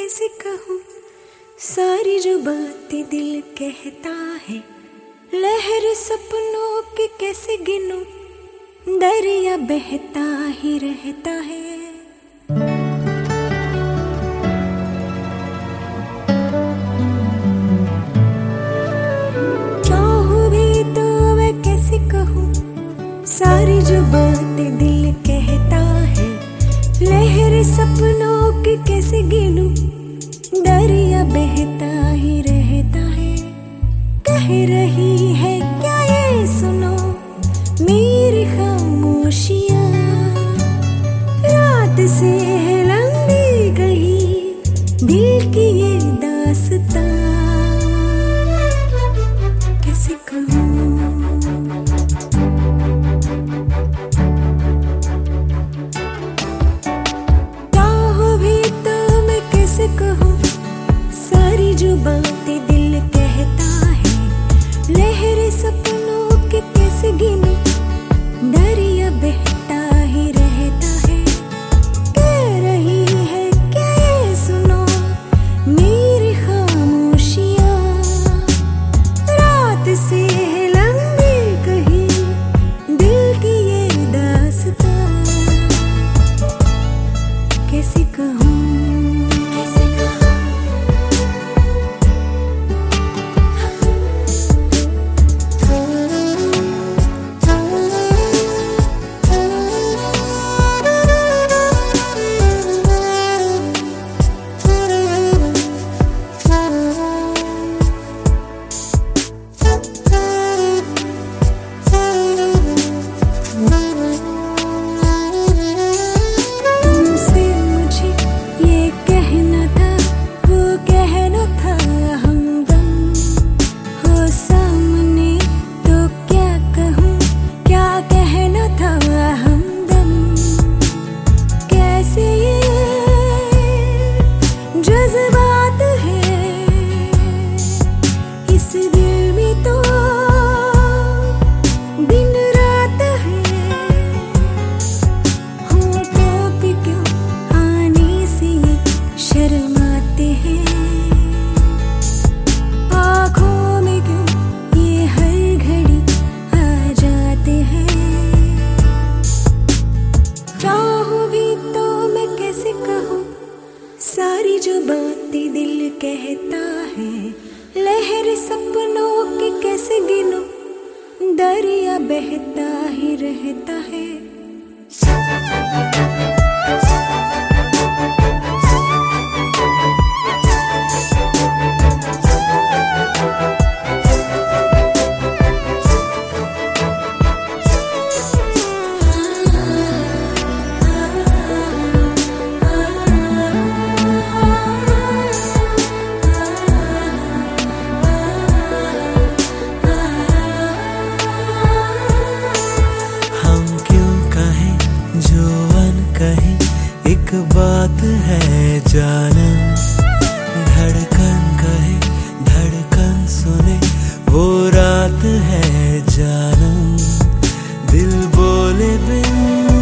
कैसे कहूँ सारी जो बातें दिल कहता है। लहर सपनों की कैसे गिनूं, दरिया बहता ही रहता है। चाहूं भी तो मैं कैसे कहूँ सारी जो बातें दिल कहता है। लहर सपनों की कैसे गिनूं, दरिया बहता ही रहता है। कह रही है क्या ये सुनो मेरी खामोशियाँ, रात से है लंबी गई दिल की ये दास्तां। कैसे कहूँ कहूँ सारी जो बातें दिल कहता है। लहर सपनों के कैसे गिनूं, दरिया बहता ही रहता है। कह रही है क्या ये सुनो मेरी खामोशियाँ, रात से है लंबी कहीं दिल की ये दास्तां। कैसे कहूँ जज्बात है इस दिल में तो दिन रात है। होठों पे क्यों आने से ये शर्माते हैं, आँखों में क्यों ये हर घड़ी आ जाते हैं। चाहूं भी तो मैं कैसे कहूँ सारी जो बातें दिल कहता है। लहर सपनों के कैसे गिनूं, दरिया बहता ही रहता है। एक बात है जानम, धड़कन कहे धड़कन सुने वो रात है जानम। दिल बोले बिन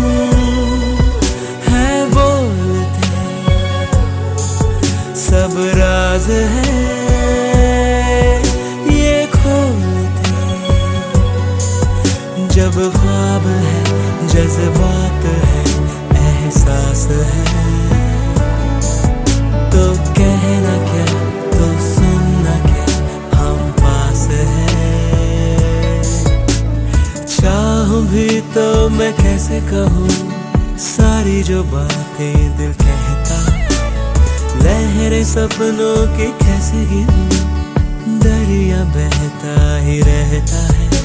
है बोलते, सब राज है ये खोलते। जब ख्वाब है जज्बात है एहसास है, तो कहना क्या तो सुनना क्या हम पास है। चाहूं भी तो मैं कैसे कहूँ सारी जो बातें दिल कहता। लहरें सपनों की कैसे गिनूं, दरिया बहता ही रहता है।